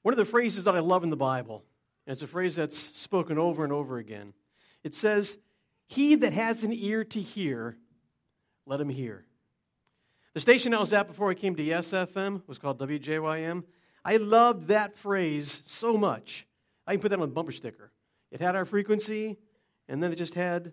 One of the phrases that I love in the Bible, and it's a phrase that's spoken over and over again, it says, "He that has an ear to hear, let him hear." The station I was at before I came to YesFM was called WJYM. I loved that phrase so much. I can put that on a bumper sticker. It had our frequency, and then it just had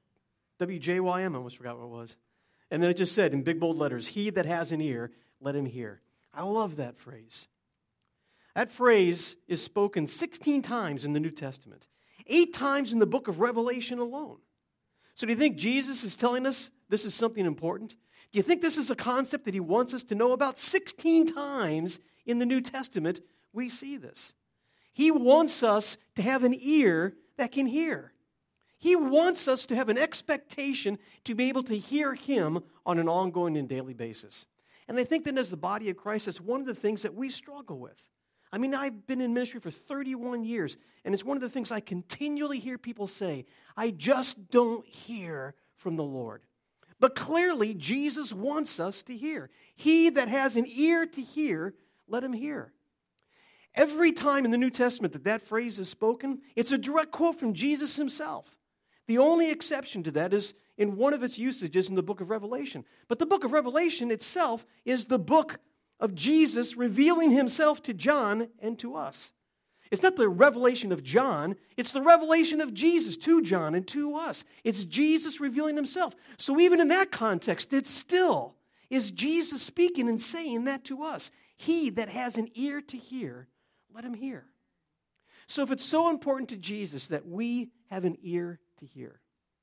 WJYM. I almost forgot what it was. And then it just said in big bold letters, "He that has an ear, let him hear." I love that phrase. That phrase is spoken 16 times in the New Testament, 8 times in the book of Revelation alone. So do you think Jesus is telling us this is something important? Do you think this is a concept that he wants us to know about? 16 times in the New Testament, we see this. He wants us to have an ear that can hear. He wants us to have an expectation to be able to hear him on an ongoing and daily basis. And I think that as the body of Christ, that's one of the things that we struggle with. I mean, I've been in ministry for 31 years, and it's one of the things I continually hear people say, "I just don't hear from the Lord." But clearly, Jesus wants us to hear. He that has an ear to hear, let him hear. Every time in the New Testament that phrase is spoken, it's a direct quote from Jesus himself. The only exception to that is in one of its usages in the book of Revelation. But the book of Revelation itself is the book of Jesus revealing himself to John and to us. It's not the revelation of John, it's the revelation of Jesus to John and to us. It's Jesus revealing himself. So even in that context, it still is Jesus speaking and saying that to us. He that has an ear to hear, let him hear. So if it's so important to Jesus that we have an ear to hear,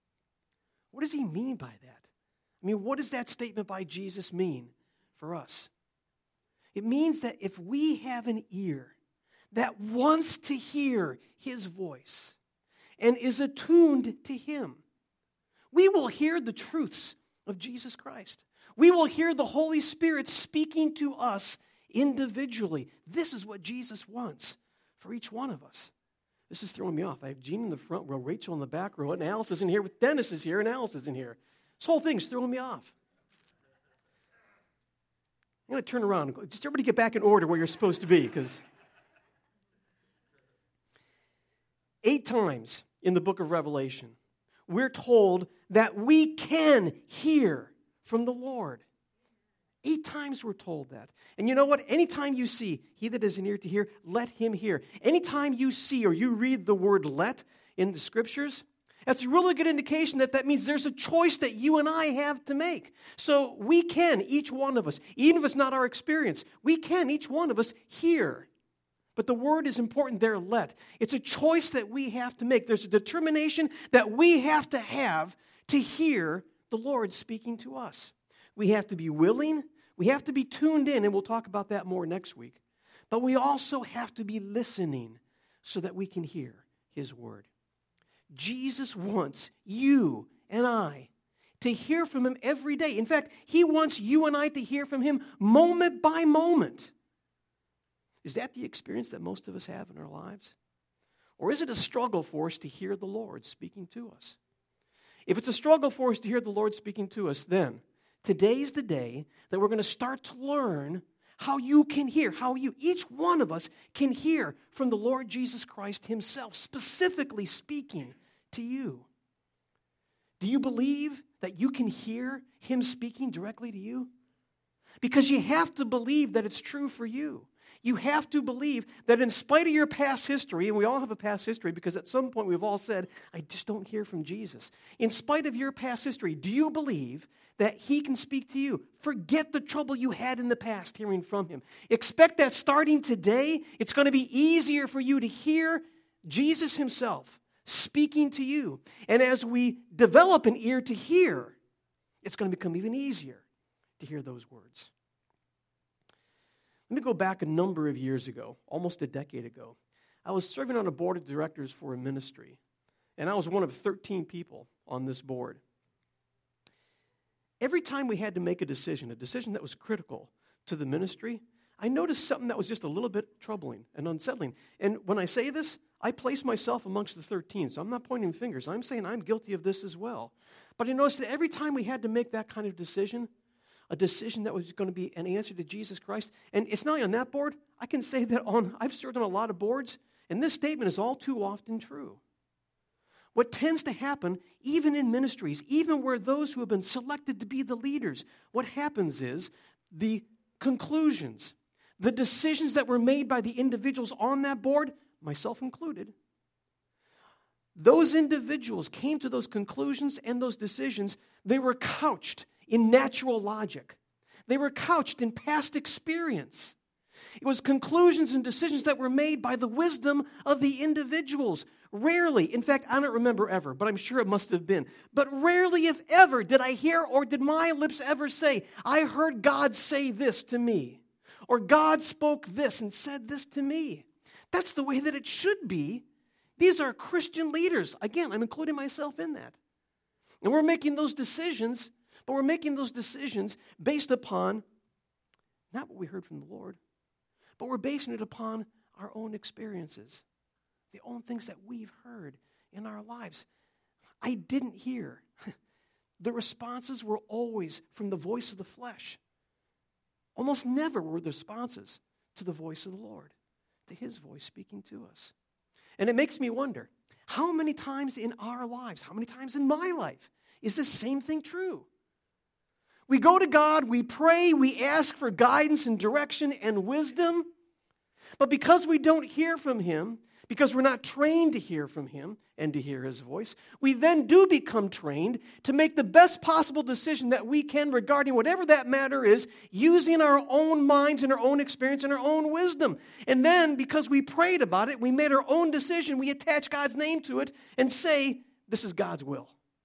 what does he mean by that? I mean, what does that statement by Jesus mean for us? It means that if we have an ear that wants to hear his voice and is attuned to him, we will hear the truths of Jesus Christ. We will hear the Holy Spirit speaking to us individually. This is what Jesus wants for each one of us. This is throwing me off. I have Jean in the front row, Rachel in the back row, and Alice isn't here. Dennis is here, and Alice isn't here. This whole thing is throwing me off. I'm going to turn around. Just everybody get back in order where you're supposed to be, because 8 times in the book of Revelation, we're told that we can hear from the Lord. 8 times we're told that. And you know what? Anytime you see, he that has an ear to hear, let him hear. Anytime you see or you read the word let in the scriptures, that's a really good indication that means there's a choice that you and I have to make. So we can, each one of us, even if it's not our experience, we can, each one of us, hear. But the word is important there, let. It's a choice that we have to make. There's a determination that we have to hear the Lord speaking to us. We have to be willing, we have to be tuned in, and we'll talk about that more next week. But we also have to be listening so that we can hear his word. Jesus wants you and I to hear from him every day. In fact, he wants you and I to hear from him moment by moment. Is that the experience that most of us have in our lives? Or is it a struggle for us to hear the Lord speaking to us? If it's a struggle for us to hear the Lord speaking to us, then today's the day that we're going to start to learn how you can hear, each one of us can hear from the Lord Jesus Christ himself, specifically speaking to you. Do you believe that you can hear him speaking directly to you? Because you have to believe that it's true for you. You have to believe that in spite of your past history, and we all have a past history because at some point we've all said, I just don't hear from Jesus. In spite of your past history, do you believe that he can speak to you? Forget the trouble you had in the past hearing from him. Expect that starting today, it's going to be easier for you to hear Jesus himself speaking to you. And as we develop an ear to hear, it's going to become even easier to hear those words. Let me go back a number of years ago, almost a decade ago. I was serving on a board of directors for a ministry, and I was one of 13 people on this board. Every time we had to make a decision that was critical to the ministry, I noticed something that was just a little bit troubling and unsettling. And when I say this, I place myself amongst the 13, so I'm not pointing fingers. I'm saying I'm guilty of this as well. But I noticed that every time we had to make that kind of decision, a decision that was going to be an answer to Jesus Christ. And it's not only on that board. I can say that I've served on a lot of boards, and this statement is all too often true. What tends to happen, even in ministries, even where those who have been selected to be the leaders, what happens is the conclusions, the decisions that were made by the individuals on that board, myself included, those individuals came to those conclusions and those decisions. They were couched in natural logic. They were couched in past experience. It was conclusions and decisions that were made by the wisdom of the individuals. Rarely, in fact, I don't remember ever, but I'm sure it must have been, but rarely, if ever, did I hear or did my lips ever say, I heard God say this to me, or God spoke this and said this to me. That's the way that it should be. These are Christian leaders. Again, I'm including myself in that. And we're making those decisions, but we're making those decisions based upon not what we heard from the Lord, but we're basing it upon our own experiences, the own things that we've heard in our lives. I didn't hear. The responses were always from the voice of the flesh. Almost never were the responses to the voice of the Lord, to His voice speaking to us. And it makes me wonder, how many times in our lives, how many times in my life, is this same thing true? We go to God, we pray, we ask for guidance and direction and wisdom, but because we don't hear from Him, because we're not trained to hear from Him and to hear His voice, we then do become trained to make the best possible decision that we can regarding whatever that matter is, using our own minds and our own experience and our own wisdom. And then, because we prayed about it, we made our own decision, we attach God's name to it and say, this is God's will.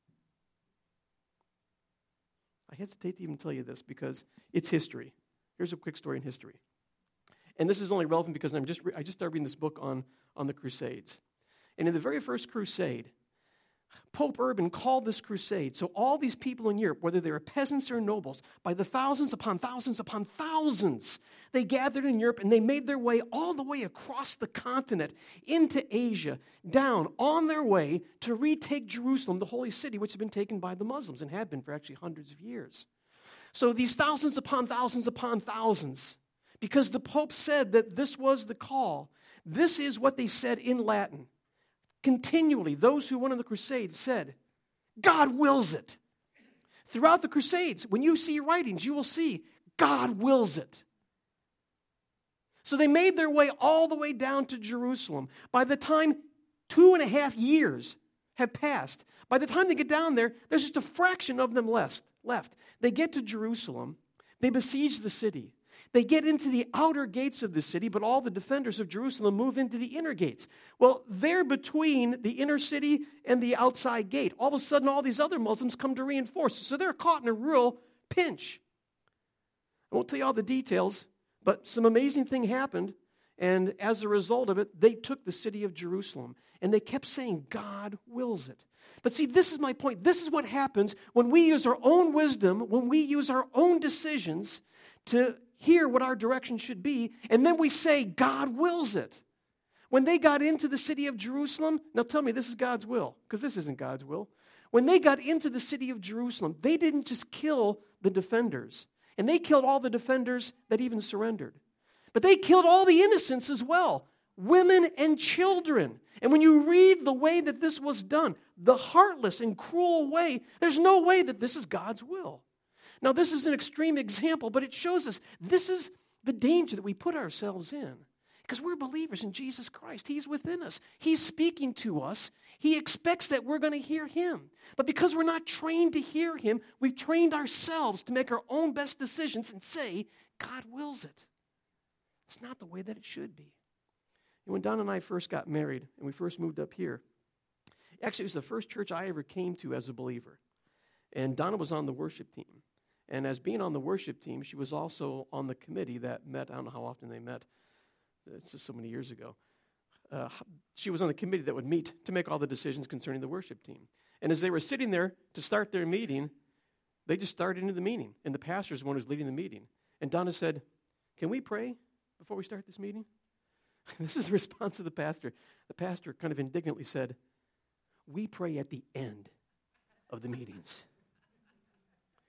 I hesitate to even tell you this because it's history. Here's a quick story in history. And this is only relevant because I just started reading this book on the Crusades. And in the very first crusade, Pope Urban called this crusade. So all these people in Europe, whether they were peasants or nobles, by the thousands upon thousands upon thousands, they gathered in Europe and they made their way all the way across the continent into Asia, down on their way to retake Jerusalem, the holy city, which had been taken by the Muslims and had been for actually hundreds of years. So these thousands upon thousands, because the Pope said that this was the call, this is what they said in Latin. Continually, those who went on the Crusades said, God wills it. Throughout the Crusades, when you see writings, you will see, God wills it. So they made their way all the way down to Jerusalem. By the time 2.5 years have passed, by the time they get down there, there's just a fraction of them left. They get to Jerusalem. They besiege the city. They get into the outer gates of the city, but all the defenders of Jerusalem move into the inner gates. Well, they're between the inner city and the outside gate. All of a sudden, all these other Muslims come to reinforce. So they're caught in a real pinch. I won't tell you all the details, but some amazing thing happened. And as a result of it, they took the city of Jerusalem. And they kept saying, God wills it. But see, this is my point. This is what happens when we use our own wisdom, when we use our own decisions to hear what our direction should be, and then we say, God wills it. When they got into the city of Jerusalem, now tell me this is God's will, because this isn't God's will. When they got into the city of Jerusalem, they didn't just kill the defenders, and they killed all the defenders that even surrendered. But they killed all the innocents as well, women and children. And when you read the way that this was done, the heartless and cruel way, there's no way that this is God's will. Now, this is an extreme example, but it shows us this is the danger that we put ourselves in. Because we're believers in Jesus Christ. He's within us. He's speaking to us. He expects that we're going to hear Him. But because we're not trained to hear Him, we've trained ourselves to make our own best decisions and say, God wills it. It's not the way that it should be. And when Don and I first got married and we first moved up here, actually it was the first church I ever came to as a believer. And Donna was on the worship team. And as being on the worship team, she was also on the committee that met. I don't know how often they met. It's just so many years ago. She was on the committee that would meet to make all the decisions concerning the worship team. And as they were sitting there to start their meeting, they just started into the meeting. And the pastor is the one who's leading the meeting. And Donna said, can we pray before we start this meeting? This is the response of the pastor. The pastor kind of indignantly said, we pray at the end of the meetings.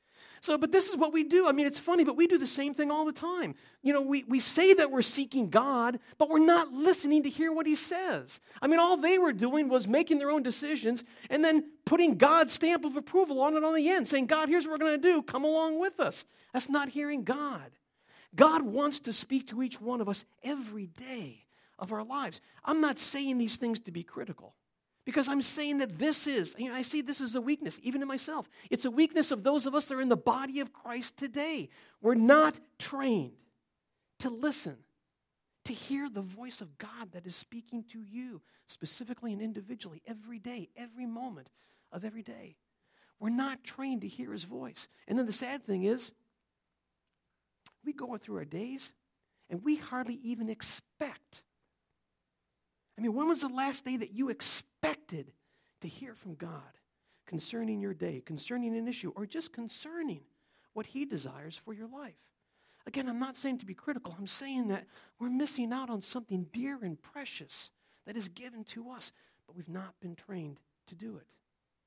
But this is what we do. I mean, it's funny, but we do the same thing all the time. We say that we're seeking God, but we're not listening to hear what he says. I mean, all they were doing was making their own decisions and then putting God's stamp of approval on it on the end, saying, God, here's what we're going to do. Come along with us. That's not hearing God. God wants to speak to each one of us every day of our lives. I'm not saying these things to be critical. Because I'm saying that I see this as a weakness, even in myself. It's a weakness of those of us that are in the body of Christ today. We're not trained to listen, to hear the voice of God that is speaking to you, specifically and individually, every day, every moment of every day. We're not trained to hear his voice. And then the sad thing is, we go through our days, and we hardly even expect. I mean, when was the last day that you expected to hear from God concerning your day, concerning an issue, or just concerning what he desires for your life? Again, I'm not saying to be critical. I'm saying that we're missing out on something dear and precious that is given to us, but we've not been trained to do it.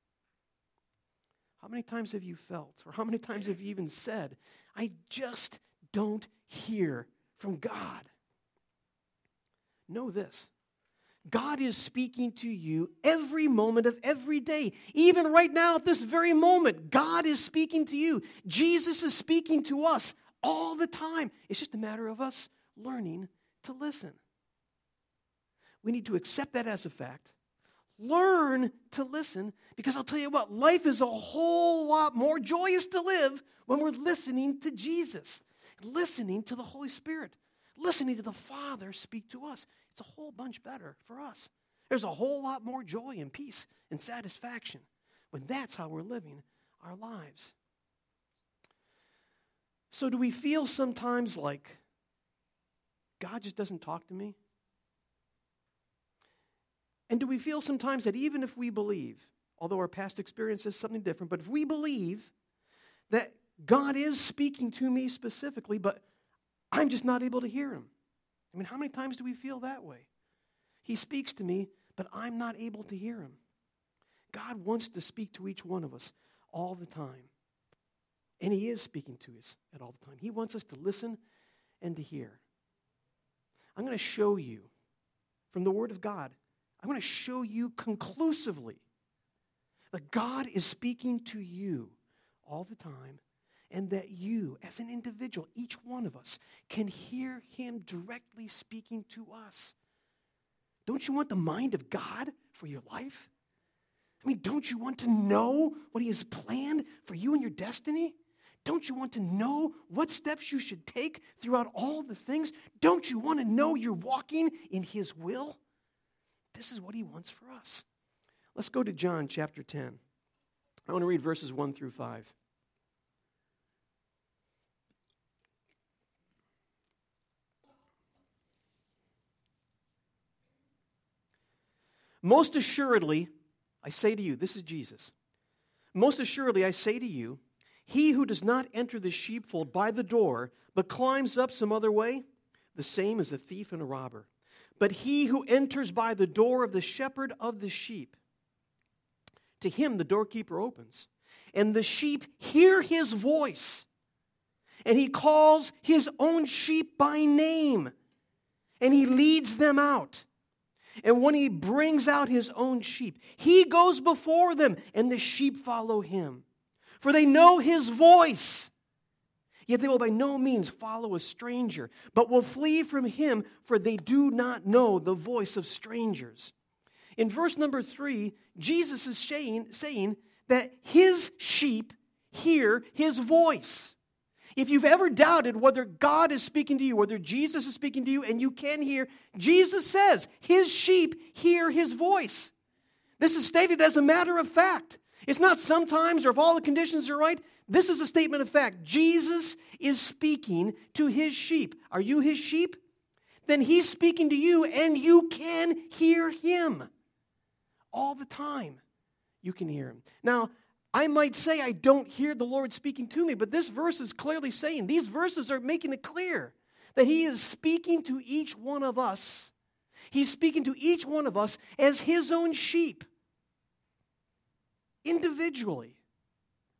How many times have you felt, or how many times have you even said, I just don't hear from God? Know this. God is speaking to you every moment of every day. Even right now at this very moment, God is speaking to you. Jesus is speaking to us all the time. It's just a matter of us learning to listen. We need to accept that as a fact. Learn to listen, because I'll tell you what, life is a whole lot more joyous to live when we're listening to Jesus, listening to the Holy Spirit, listening to the Father speak to us. It's a whole bunch better for us. There's a whole lot more joy and peace and satisfaction when that's how we're living our lives. So do we feel sometimes like God just doesn't talk to me? And do we feel sometimes that even if we believe, although our past experience is something different, but if we believe that God is speaking to me specifically, but I'm just not able to hear him? I mean, how many times do we feel that way? He speaks to me, but I'm not able to hear him. God wants to speak to each one of us all the time. And he is speaking to us at all the time. He wants us to listen and to hear. I'm going to show you from the Word of God, I'm going to show you conclusively that God is speaking to you all the time, and that you, as an individual, each one of us, can hear him directly speaking to us. Don't you want the mind of God for your life? I mean, don't you want to know what he has planned for you and your destiny? Don't you want to know what steps you should take throughout all the things? Don't you want to know you're walking in his will? This is what he wants for us. Let's go to John chapter 10. I want to read verses 1 through 5. Most assuredly, I say to you, this is Jesus. Most assuredly, I say to you, he who does not enter the sheepfold by the door, but climbs up some other way, the same is a thief and a robber. But he who enters by the door of the shepherd of the sheep, to him the doorkeeper opens, and the sheep hear his voice, and he calls his own sheep by name, and he leads them out. And when he brings out his own sheep, he goes before them, and the sheep follow him. For they know his voice. Yet they will by no means follow a stranger, but will flee from him, for they do not know the voice of strangers. In verse number 3, Jesus is saying that his sheep hear his voice. If you've ever doubted whether God is speaking to you, whether Jesus is speaking to you, and you can hear, Jesus says his sheep hear his voice. This is stated as a matter of fact. It's not sometimes or if all the conditions are right. This is a statement of fact. Jesus is speaking to his sheep. Are you his sheep? Then he's speaking to you, and you can hear him. All the time, you can hear him. Now, I might say I don't hear the Lord speaking to me, but this verse is clearly saying, these verses are making it clear that he is speaking to each one of us. He's speaking to each one of us as his own sheep, individually.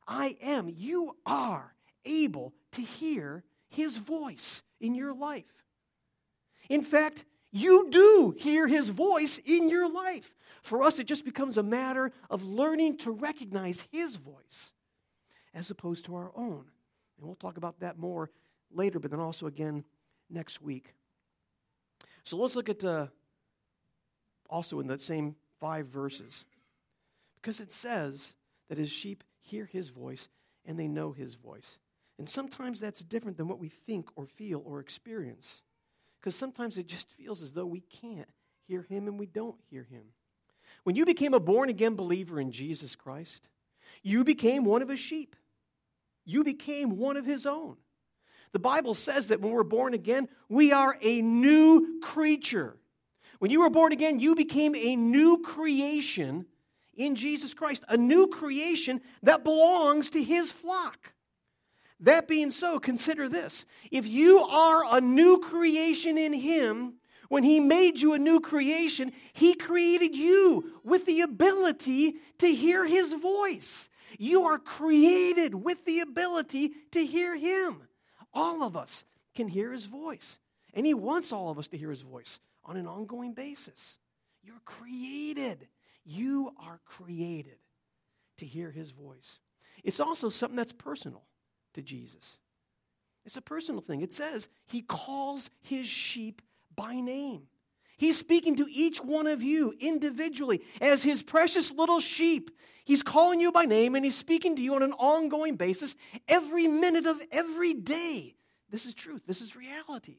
I am. You are able to hear his voice in your life. In fact, you do hear his voice in your life. For us, it just becomes a matter of learning to recognize his voice as opposed to our own. And we'll talk about that more later, but then also again next week. So let's look at also in that same 5 verses. Because it says that his sheep hear his voice and they know his voice. And sometimes that's different than what we think or feel or experience. Because sometimes it just feels as though we can't hear him and we don't hear him. When you became a born-again believer in Jesus Christ, you became one of his sheep. You became one of his own. The Bible says that when we're born again, we are a new creature. When you were born again, you became a new creation in Jesus Christ, a new creation that belongs to his flock. That being so, consider this. If you are a new creation in him, when he made you a new creation, he created you with the ability to hear his voice. You are created with the ability to hear him. All of us can hear his voice. And he wants all of us to hear his voice on an ongoing basis. You're created. You are created to hear his voice. It's also something that's personal to Jesus. It's a personal thing. It says he calls his sheep by name. He's speaking to each one of you individually as his precious little sheep. He's calling you by name and he's speaking to you on an ongoing basis every minute of every day. This is truth. This is reality.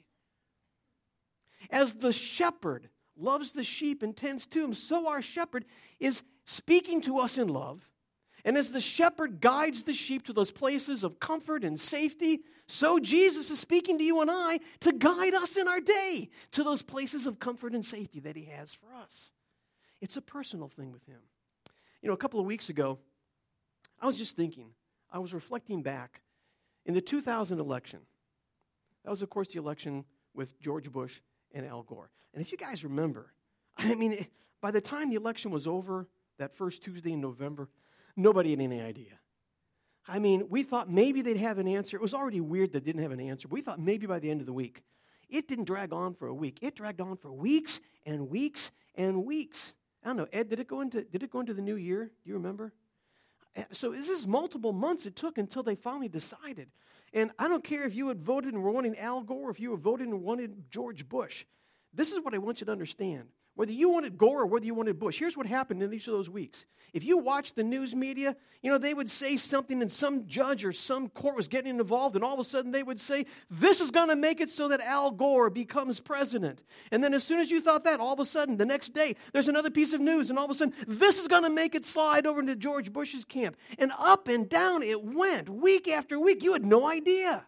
As the shepherd loves the sheep and tends to them, so our shepherd is speaking to us in love. And as the shepherd guides the sheep to those places of comfort and safety, so Jesus is speaking to you and I to guide us in our day to those places of comfort and safety that he has for us. It's a personal thing with him. You know, a couple of weeks ago, I was just thinking, I was reflecting back in the 2000 election. That was, of course, the election with George Bush and Al Gore. And if you guys remember, I mean, by the time the election was over, that first Tuesday in November, nobody had any idea. I mean, we thought maybe they'd have an answer. It was already weird that they didn't have an answer. We thought maybe by the end of the week. It didn't drag on for a week. It dragged on for weeks and weeks and weeks. I don't know, Ed, did it go into the new year? Do you remember? So this is multiple months it took until they finally decided. And I don't care if you had voted and were wanting Al Gore, or if you had voted and wanted George Bush. This is what I want you to understand. Whether you wanted Gore or whether you wanted Bush, here's what happened in each of those weeks. If you watched the news media, you know, they would say something and some judge or some court was getting involved, and all of a sudden they would say, this is going to make it so that Al Gore becomes president. And then as soon as you thought that, all of a sudden, the next day, there's another piece of news, and all of a sudden, this is going to make it slide over into George Bush's camp. And up and down it went, week after week. You had no idea.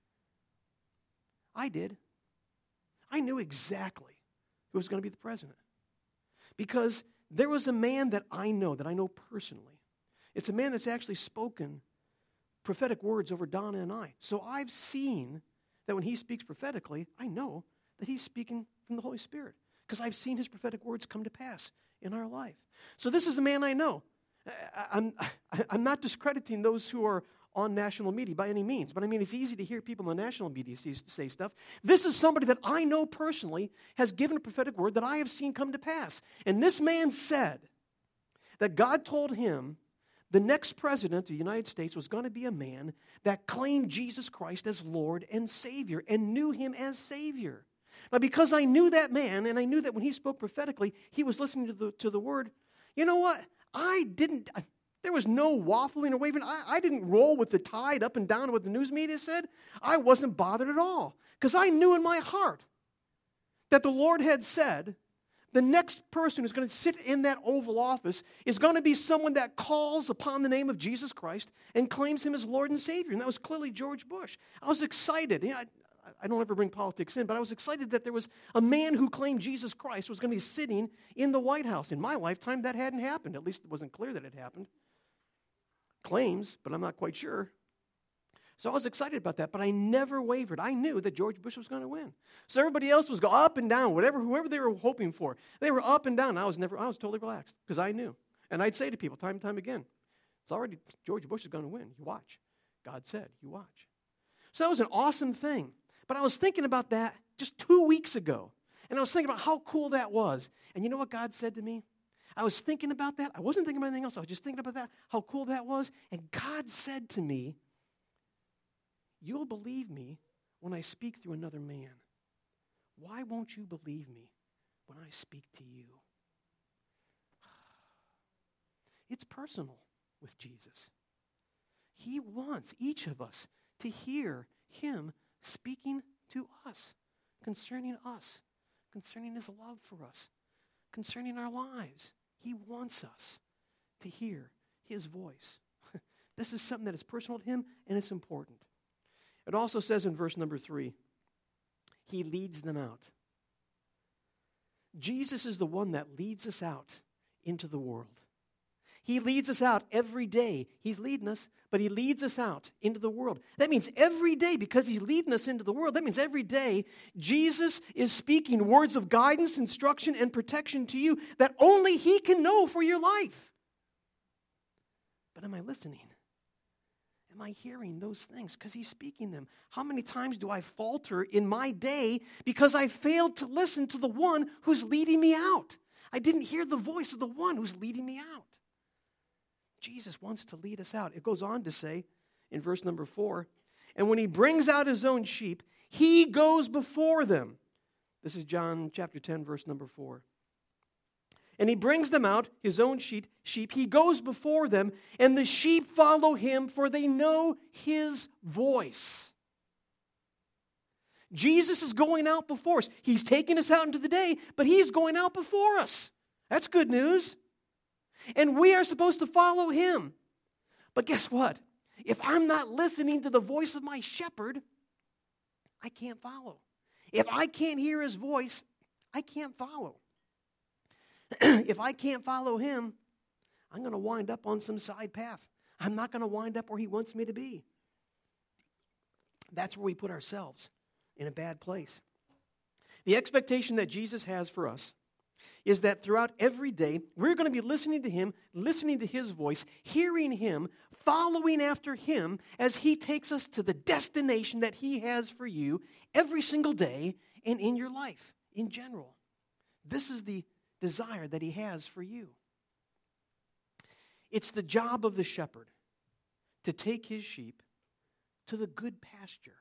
I did. I knew exactly who was going to be the president. Because there was a man that I know personally. It's a man that's actually spoken prophetic words over Donna and I. So I've seen that when he speaks prophetically, I know that he's speaking from the Holy Spirit. Because I've seen his prophetic words come to pass in our life. So this is a man I know. I'm not discrediting those who are on national media by any means. But I mean, it's easy to hear people on the national media say stuff. This is somebody that I know personally has given a prophetic word that I have seen come to pass. And this man said that God told him the next president of the United States was going to be a man that claimed Jesus Christ as Lord and Savior and knew him as Savior. Now, because I knew that man, and I knew that when he spoke prophetically, he was listening to the word, you know what? There was no waffling or waving. I didn't roll with the tide up and down what the news media said. I wasn't bothered at all because I knew in my heart that the Lord had said the next person who's going to sit in that Oval Office is going to be someone that calls upon the name of Jesus Christ and claims him as Lord and Savior. And that was clearly George Bush. I was excited. You know, I don't ever bring politics in, but I was excited that there was a man who claimed Jesus Christ was going to be sitting in the White House. In my lifetime, that hadn't happened. At least it wasn't clear that it happened. Claims, but I'm not quite sure. So I was excited about that, but I never wavered. I knew that George Bush was going to win. So everybody else was up and down, whoever they were hoping for. They were up and down. I was totally relaxed because I knew. And I'd say to people time and time again, It's already, George Bush is going to win. You watch. God said, you watch. So that was an awesome thing. But I was thinking about that just 2 weeks ago. And I was thinking about how cool that was. And you know what God said to me? I was thinking about that. I wasn't thinking about anything else. I was just thinking about that, how cool that was. And God said to me, you'll believe me when I speak through another man. Why won't you believe me when I speak to you? It's personal with Jesus. He wants each of us to hear him speaking to us, concerning his love for us, concerning our lives. He wants us to hear his voice. This is something that is personal to him, and it's important. It also says in verse number 3, he leads them out. Jesus is the one that leads us out into the world. He leads us out every day. He's leading us, but he leads us out into the world. That means every day, because he's leading us into the world, that means every day Jesus is speaking words of guidance, instruction, and protection to you that only he can know for your life. But am I listening? Am I hearing those things? Because he's speaking them. How many times do I falter in my day because I failed to listen to the one who's leading me out? I didn't hear the voice of the one who's leading me out. Jesus wants to lead us out. It goes on to say in verse number 4, and when he brings out his own sheep, he goes before them. This is John chapter 10, verse number 4. And he brings them out, his own sheep. He goes before them, and the sheep follow him, for they know his voice. Jesus is going out before us. He's taking us out into the day, but he's going out before us. That's good news. And we are supposed to follow him. But guess what? If I'm not listening to the voice of my shepherd, I can't follow. If I can't hear his voice, I can't follow. If I can't follow him, I'm going to wind up on some side path. I'm not going to wind up where he wants me to be. That's where we put ourselves in a bad place. The expectation that Jesus has for us is that throughout every day, we're going to be listening to him, listening to his voice, hearing him, following after him as he takes us to the destination that he has for you every single day and in your life in general. This is the desire that he has for you. It's the job of the shepherd to take his sheep to the good pasture.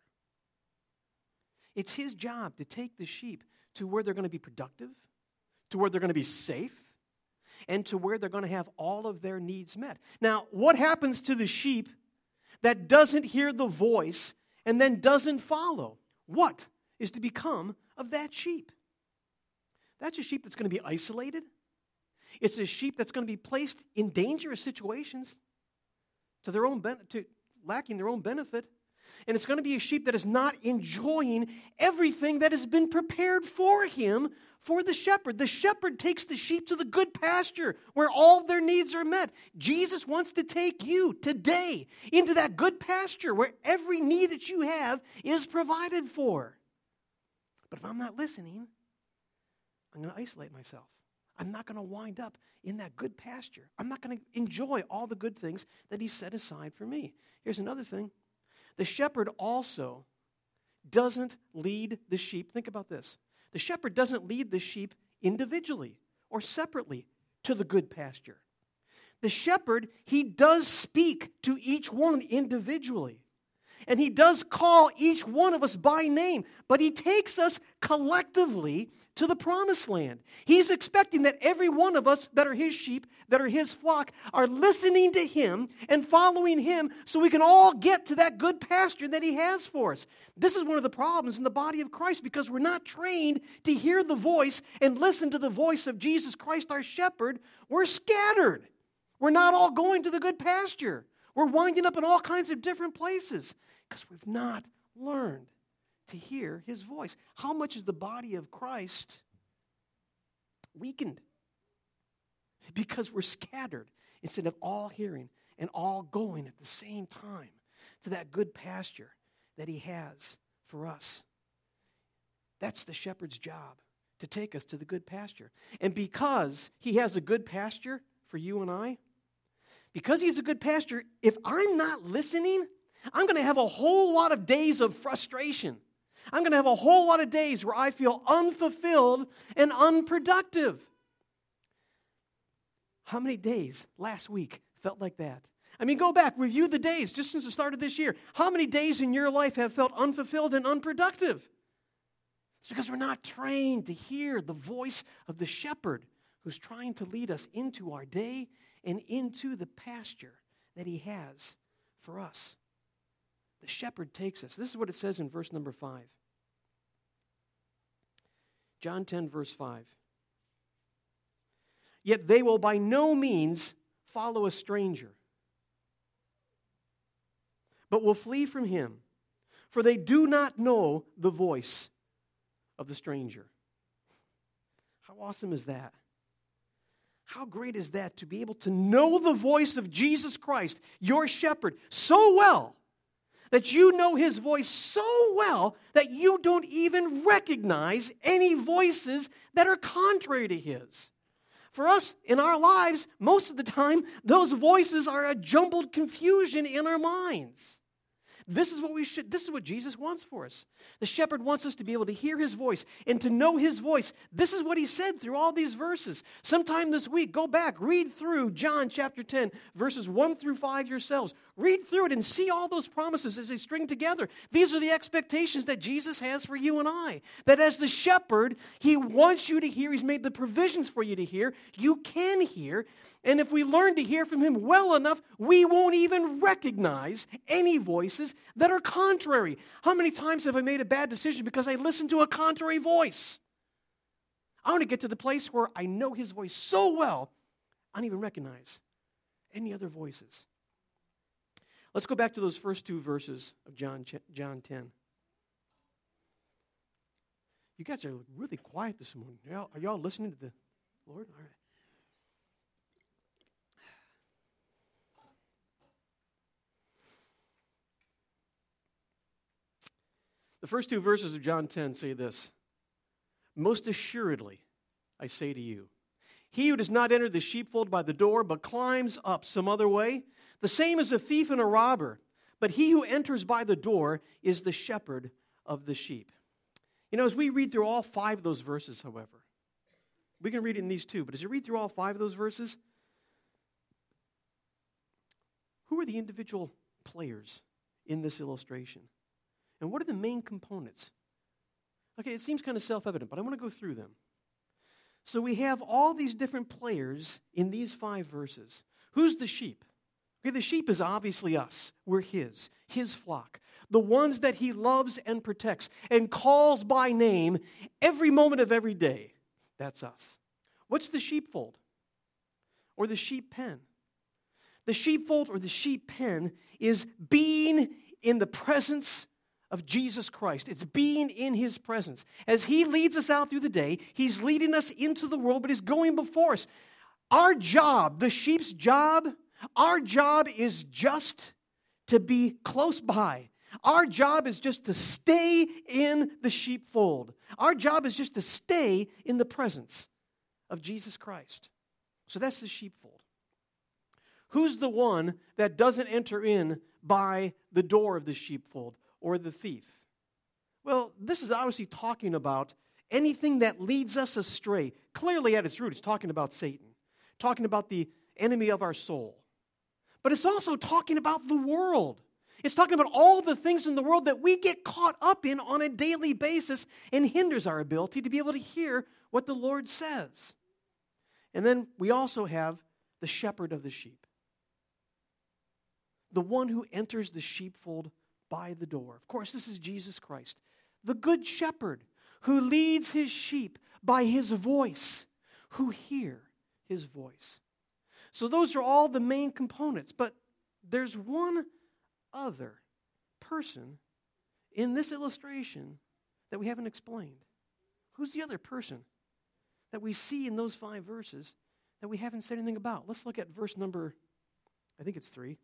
It's his job to take the sheep to where they're going to be productive, to where they're going to be safe, and to where they're going to have all of their needs met. Now, what happens to the sheep that doesn't hear the voice and then doesn't follow? What is to become of that sheep? That's a sheep that's going to be isolated. It's a sheep that's going to be placed in dangerous situations to their own to lacking their own benefit. And it's going to be a sheep that is not enjoying everything that has been prepared for him, for the shepherd. The shepherd takes the sheep to the good pasture where all their needs are met. Jesus wants to take you today into that good pasture where every need that you have is provided for. But if I'm not listening, I'm going to isolate myself. I'm not going to wind up in that good pasture. I'm not going to enjoy all the good things that he set aside for me. Here's another thing. The shepherd also doesn't lead the sheep. Think about this. The shepherd doesn't lead the sheep individually or separately to the good pasture. The shepherd, he does speak to each one individually. And he does call each one of us by name, but he takes us collectively to the promised land. He's expecting that every one of us that are his sheep, that are his flock, are listening to him and following him so we can all get to that good pasture that he has for us. This is one of the problems in the body of Christ because we're not trained to hear the voice and listen to the voice of Jesus Christ, our shepherd. We're scattered. We're not all going to the good pasture. We're winding up in all kinds of different places because we've not learned to hear his voice. How much is the body of Christ weakened? Because we're scattered instead of all hearing and all going at the same time to that good pasture that he has for us. That's the shepherd's job, to take us to the good pasture. And because he has a good pasture for you and I, because he's a good pastor, if I'm not listening, I'm going to have a whole lot of days of frustration. I'm going to have a whole lot of days where I feel unfulfilled and unproductive. How many days last week felt like that? I mean, go back, review the days just since the start of this year. How many days in your life have felt unfulfilled and unproductive? It's because we're not trained to hear the voice of the shepherd who's trying to lead us into our day and into the pasture that he has for us. The shepherd takes us. This is what it says in verse number 5. John 10, verse 5. Yet they will by no means follow a stranger, but will flee from him, for they do not know the voice of the stranger. How awesome is that? How great is that to be able to know the voice of Jesus Christ, your shepherd, so well that you know his voice so well that you don't even recognize any voices that are contrary to his. For us, in our lives, most of the time, those voices are a jumbled confusion in our minds. This is what Jesus wants for us. The shepherd wants us to be able to hear his voice and to know his voice. This is what he said through all these verses. Sometime this week, go back, read through John chapter 10, verses 1 through 5 yourselves. Read through it and see all those promises as they string together. These are the expectations that Jesus has for you and I. That as the shepherd, he wants you to hear. He's made the provisions for you to hear. You can hear. And if we learn to hear from him well enough, we won't even recognize any voices that are contrary. How many times have I made a bad decision because I listened to a contrary voice? I want to get to the place where I know his voice so well, I don't even recognize any other voices. Let's go back to those first two verses of John 10. You guys are really quiet this morning. Are y'all listening to the Lord? All right. The first two verses of John 10 say this: most assuredly, I say to you, he who does not enter the sheepfold by the door, but climbs up some other way, the same is a thief and a robber. But he who enters by the door is the shepherd of the sheep. You know, as we read through all 5 of those verses, however, we can read it in these 2, but as you read through all 5 of those verses, who are the individual players in this illustration? And what are the main components? Okay, it seems kind of self-evident, but I want to go through them. So we have all these different players in these 5 verses. Who's the sheep? Okay, the sheep is obviously us. We're his flock. The ones that he loves and protects and calls by name every moment of every day. That's us. What's the sheepfold? Or the sheep pen? The sheepfold or the sheep pen is being in the presence of Jesus Christ. It's being in his presence. As he leads us out through the day, he's leading us into the world, but he's going before us. Our job, the sheep's job, our job is just to be close by. Our job is just to stay in the sheepfold. Our job is just to stay in the presence of Jesus Christ. So that's the sheepfold. Who's the one that doesn't enter in by the door of the sheepfold? Or the thief? Well, this is obviously talking about anything that leads us astray. Clearly at its root, it's talking about Satan, talking about the enemy of our soul. But it's also talking about the world. It's talking about all the things in the world that we get caught up in on a daily basis and hinders our ability to be able to hear what the Lord says. And then we also have the shepherd of the sheep, the one who enters the sheepfold by the door. Of course, this is Jesus Christ, the good shepherd who leads his sheep by his voice, who hear his voice. So those are all the main components, but there's one other person in this illustration that we haven't explained. Who's the other person that we see in those 5 verses that we haven't said anything about? Let's look at verse number, I think it's 3.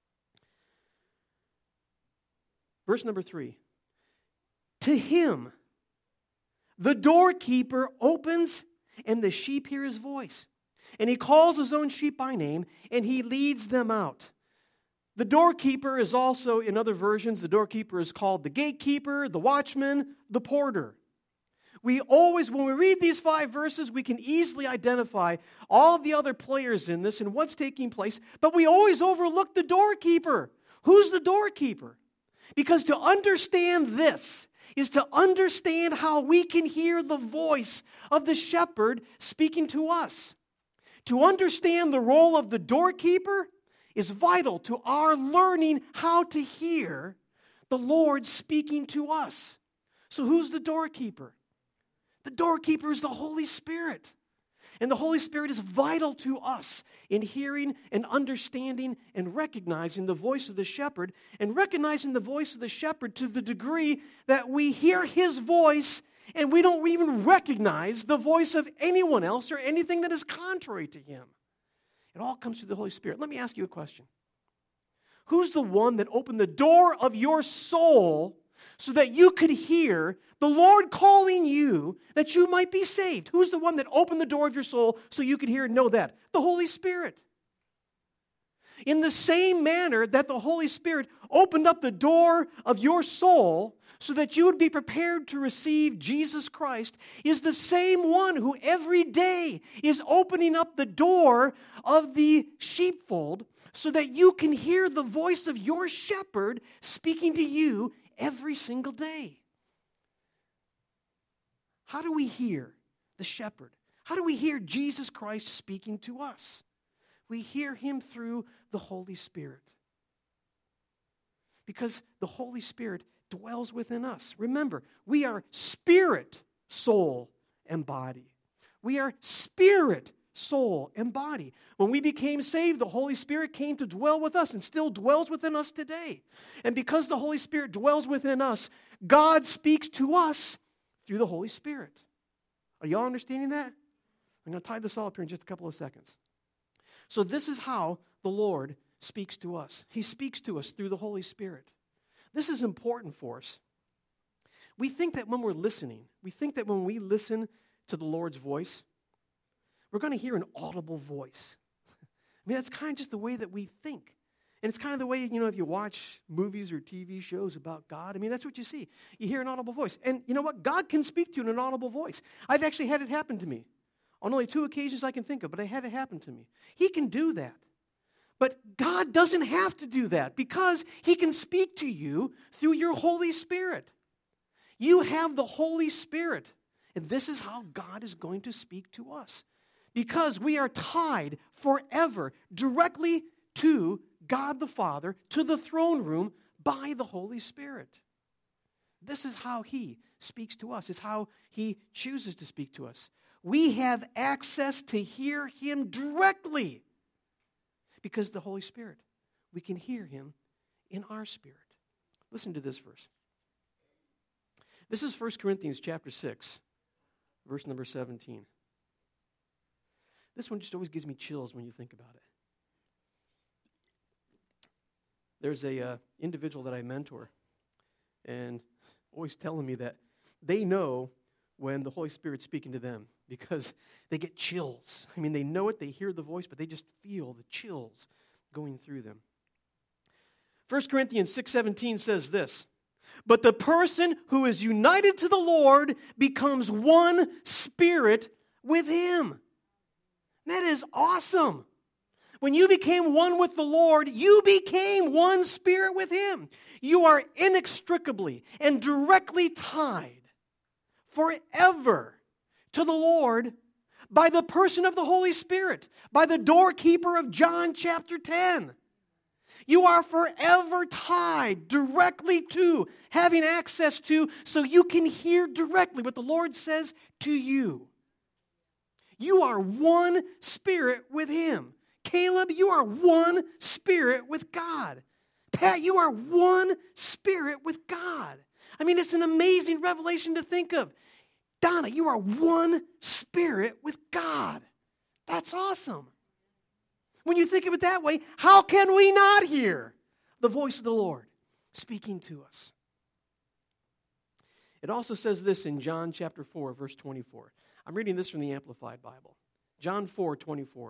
Verse number 3. To him, the doorkeeper opens, and the sheep hear his voice. And he calls his own sheep by name, and he leads them out. The doorkeeper is also, in other versions, the doorkeeper is called the gatekeeper, the watchman, the porter. We always, when we read these 5 verses, we can easily identify all of the other players in this and what's taking place, but we always overlook the doorkeeper. Who's the doorkeeper? Because to understand this is to understand how we can hear the voice of the shepherd speaking to us. To understand the role of the doorkeeper is vital to our learning how to hear the Lord speaking to us. So who's the doorkeeper? The doorkeeper is the Holy Spirit. And the Holy Spirit is vital to us in hearing and understanding and recognizing the voice of the shepherd, and recognizing the voice of the shepherd to the degree that we hear his voice and we don't even recognize the voice of anyone else or anything that is contrary to him. It all comes through the Holy Spirit. Let me ask you a question. Who's the one that opened the door of your soul so that you could hear the Lord calling you that you might be saved? Who's the one that opened the door of your soul so you could hear and know that? The Holy Spirit. In the same manner that the Holy Spirit opened up the door of your soul so that you would be prepared to receive Jesus Christ, is the same one who every day is opening up the door of the sheepfold so that you can hear the voice of your shepherd speaking to you every single day. How do we hear the shepherd? How do we hear Jesus Christ speaking to us? We hear him through the Holy Spirit. Because the Holy Spirit dwells within us. Remember, we are spirit, soul, and body. We are spirit, soul, and body. When we became saved, the Holy Spirit came to dwell with us and still dwells within us today. And because the Holy Spirit dwells within us, God speaks to us through the Holy Spirit. Are you all understanding that? I'm going to tie this all up here in just a couple of seconds. So this is how the Lord speaks to us. He speaks to us through the Holy Spirit. This is important for us. We think that when we're listening, we think that when we listen to the Lord's voice, we're going to hear an audible voice. I mean, that's kind of just the way that we think. And it's kind of the way, if you watch movies or TV shows about God, I mean, that's what you see. You hear an audible voice. And you know what? God can speak to you in an audible voice. I've actually had it happen to me. On only 2 occasions I can think of, but I had it happen to me. He can do that. But God doesn't have to do that because he can speak to you through your Holy Spirit. You have the Holy Spirit. And this is how God is going to speak to us. Because we are tied forever directly to God the Father, to the throne room by the Holy Spirit. This is how he speaks to us. It's how he chooses to speak to us. We have access to hear him directly because the Holy Spirit. We can hear him in our spirit. Listen to this verse. This is 1 Corinthians chapter 6, verse number 17. This one just always gives me chills when you think about it. There's a individual that I mentor, and always telling me that they know when the Holy Spirit's speaking to them because they get chills. I mean, they know it, they hear the voice, but they just feel the chills going through them. 1 Corinthians 6:17 says this, "But the person who is united to the Lord becomes one spirit with him." That is awesome. When you became one with the Lord, you became one spirit with him. You are inextricably and directly tied forever to the Lord by the person of the Holy Spirit, by the doorkeeper of John chapter 10. You are forever tied directly to, having access to, so you can hear directly what the Lord says to you. You are one spirit with him. Caleb, you are one spirit with God. Pat, you are one spirit with God. I mean, it's an amazing revelation to think of. Donna, you are one spirit with God. That's awesome. When you think of it that way, how can we not hear the voice of the Lord speaking to us? It also says this in John chapter 4, verse 24. I'm reading this from the Amplified Bible. John 4:24.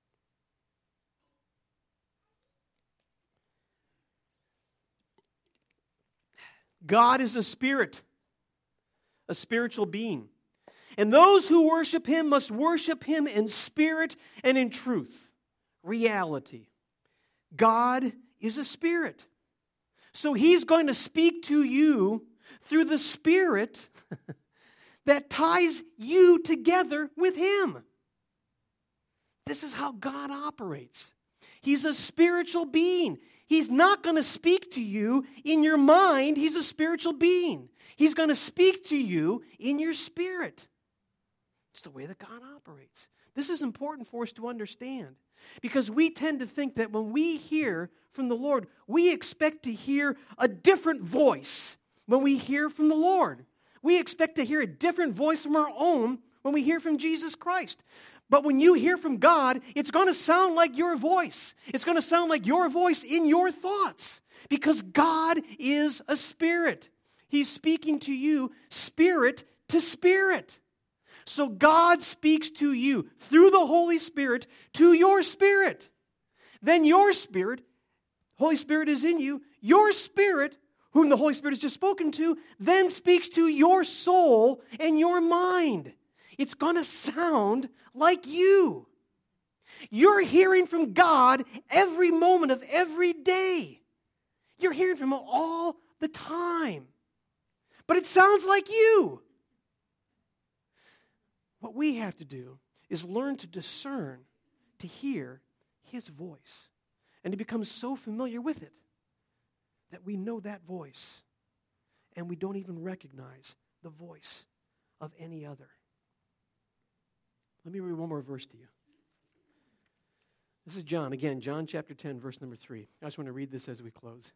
God is a spirit, a spiritual being. And those who worship him must worship him in spirit and in truth. Reality. God is a spirit. So he's going to speak to you through the spirit that ties you together with him. This is how God operates. He's a spiritual being. He's not going to speak to you in your mind. He's a spiritual being. He's going to speak to you in your spirit. It's the way that God operates. This is important for us to understand because we tend to think that when we hear from the Lord, we expect to hear a different voice when we hear from the Lord. We expect to hear a different voice from our own when we hear from Jesus Christ. But when you hear from God, it's going to sound like your voice. It's going to sound like your voice in your thoughts because God is a spirit. He's speaking to you spirit to spirit. So God speaks to you through the Holy Spirit to your spirit. Then your spirit, Holy Spirit is in you, your spirit, whom the Holy Spirit has just spoken to, then speaks to your soul and your mind. It's going to sound like you. You're hearing from God every moment of every day. You're hearing from Him all the time. But it sounds like you. What we have to do is learn to discern, to hear His voice, and to become so familiar with it that we know that voice and we don't even recognize the voice of any other. Let me read one more verse to you. This is John, again, John chapter 10, verse number 3. I just want to read this as we close.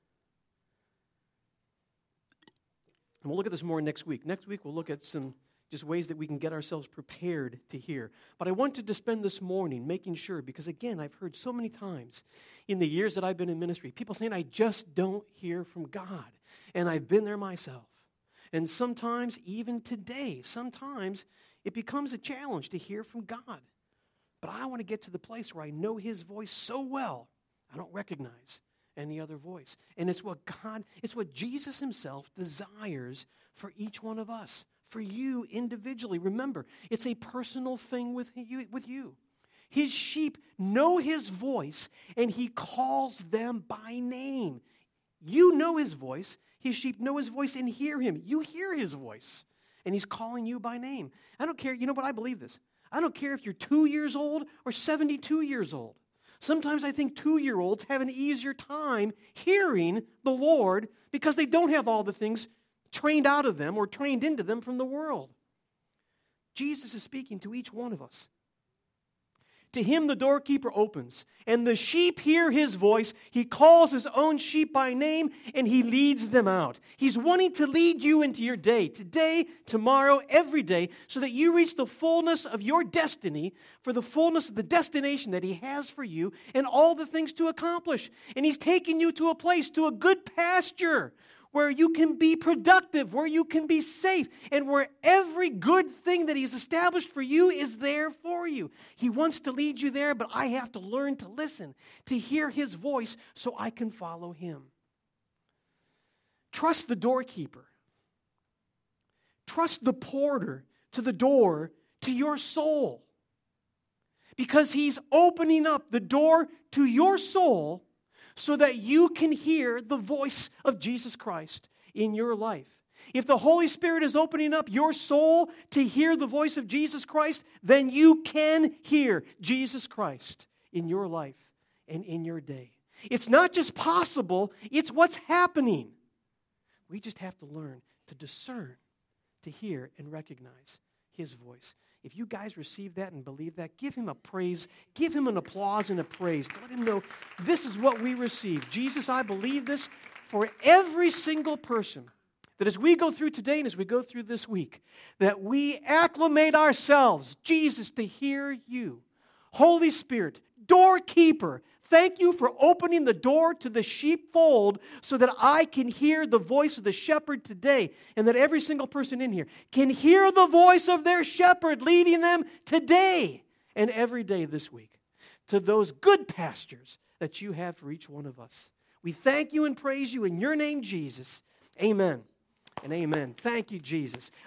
And we'll look at this more next week. Next week we'll look at some just ways that we can get ourselves prepared to hear. But I wanted to spend this morning making sure, because again, I've heard so many times in the years that I've been in ministry, people saying, I just don't hear from God. And I've been there myself. And sometimes, even today, sometimes it becomes a challenge to hear from God. But I want to get to the place where I know His voice so well, I don't recognize any other voice. And it's what Jesus Himself desires for each one of us. For you individually. Remember, it's a personal thing with you. His sheep know His voice, and He calls them by name. You know His voice. His sheep know His voice and hear Him. You hear His voice, and He's calling you by name. I don't care. You know what? I believe this. I don't care if you're 2 years old or 72 years old. Sometimes I think 2-year-olds have an easier time hearing the Lord because they don't have all the things trained out of them or trained into them from the world. Jesus is speaking to each one of us. To Him the doorkeeper opens, and the sheep hear His voice. He calls His own sheep by name, and He leads them out. He's wanting to lead you into your day, today, tomorrow, every day, so that you reach the fullness of your destiny, for the fullness of the destination that He has for you, and all the things to accomplish. And He's taking you to a place, to a good pasture, where you can be productive, where you can be safe, and where every good thing that He's established for you is there for you. He wants to lead you there, but I have to learn to listen, to hear His voice so I can follow Him. Trust the doorkeeper. Trust the porter to the door to your soul. Because He's opening up the door to your soul so that you can hear the voice of Jesus Christ in your life. If the Holy Spirit is opening up your soul to hear the voice of Jesus Christ, then you can hear Jesus Christ in your life and in your day. It's not just possible, it's what's happening. We just have to learn to discern, to hear and recognize His voice. If you guys receive that and believe that, give Him a praise, give Him an applause and a praise. Let Him know this is what we receive. Jesus, I believe this for every single person. That as we go through today and as we go through this week, that we acclimate ourselves, Jesus, to hear You. Holy Spirit, doorkeeper, thank You for opening the door to the sheepfold so that I can hear the voice of the shepherd today, and that every single person in here can hear the voice of their shepherd leading them today and every day this week to those good pastures that you have for each one of us. We thank you and praise you in your name, Jesus. Amen and amen. Thank you, Jesus.